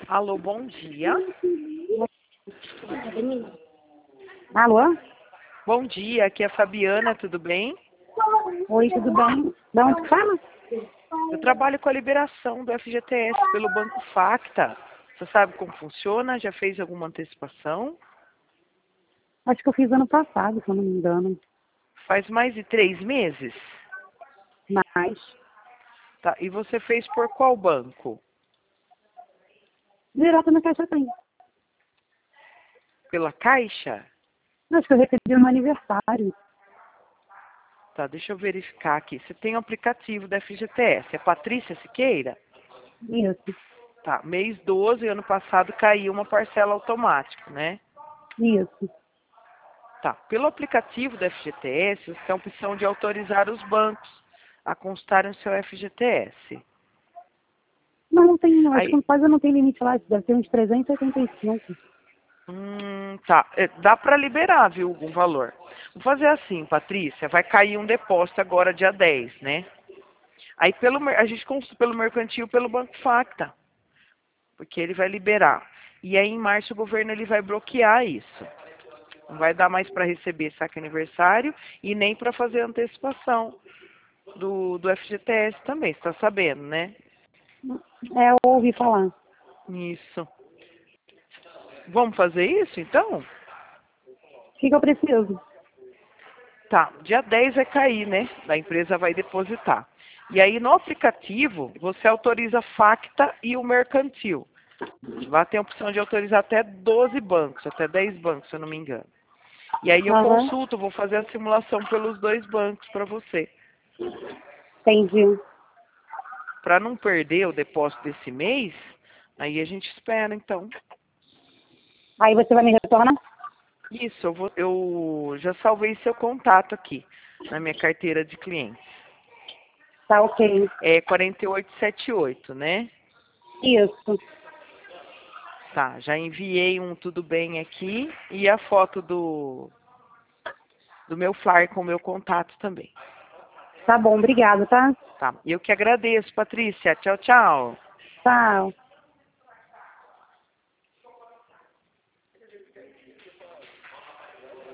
Alô, bom dia. Alô? Bom dia, aqui é a Fabiana, tudo bem? Oi, tudo bem? Da onde que fala? Eu trabalho com a liberação do FGTS pelo Banco Facta. Você sabe como funciona? Já fez alguma antecipação? Acho que eu fiz ano passado, se eu não me engano. Faz mais de 3 meses? Mas, Tá. E você fez por qual banco? direto na Caixa tem. Pela Caixa? Acho que eu recebi no meu aniversário. Tá, deixa eu verificar aqui. Você tem o aplicativo da FGTS, é Patrícia Siqueira? Isso, Tá, mês 12, ano passado, caiu uma parcela automática, né? isso. Tá, pelo aplicativo da FGTS, você tem a opção de autorizar os bancos a constarem o seu FGTS. Não tem, acho Aí, que quase não tem limite lá, deve ter uns 385. tá, dá para liberar, viu, algum valor. Vou fazer assim, Patrícia, vai cair um depósito agora dia 10, né? Aí a gente consulta pelo mercantil, pelo Banco Facta, porque ele vai liberar. E aí em março o governo ele vai bloquear isso. Não vai dar mais para receber saque aniversário e nem para fazer antecipação do FGTS também, você está sabendo, né? É, eu ouvi falar. Isso. Vamos fazer isso, então? O que eu preciso? Tá, dia 10 vai cair, né? A empresa vai depositar. E aí, no aplicativo, você autoriza Facta e o mercantil. Lá tem a opção de autorizar até 12 bancos, até 10 bancos, se eu não me engano. E aí eu Aham, consulto, vou fazer a simulação pelos dois bancos para você. entendi. Para não perder o depósito desse mês, aí a gente espera, então. Aí você vai me retornar? Isso, eu já salvei seu contato aqui na minha carteira de clientes. Tá ok. É 4878, né? Isso. Tá, já enviei um tudo bem aqui e a foto do meu flyer com o meu contato também. Tá bom, obrigado, tá? Tá, eu que agradeço, Patrícia. Tchau, tchau. Tchau.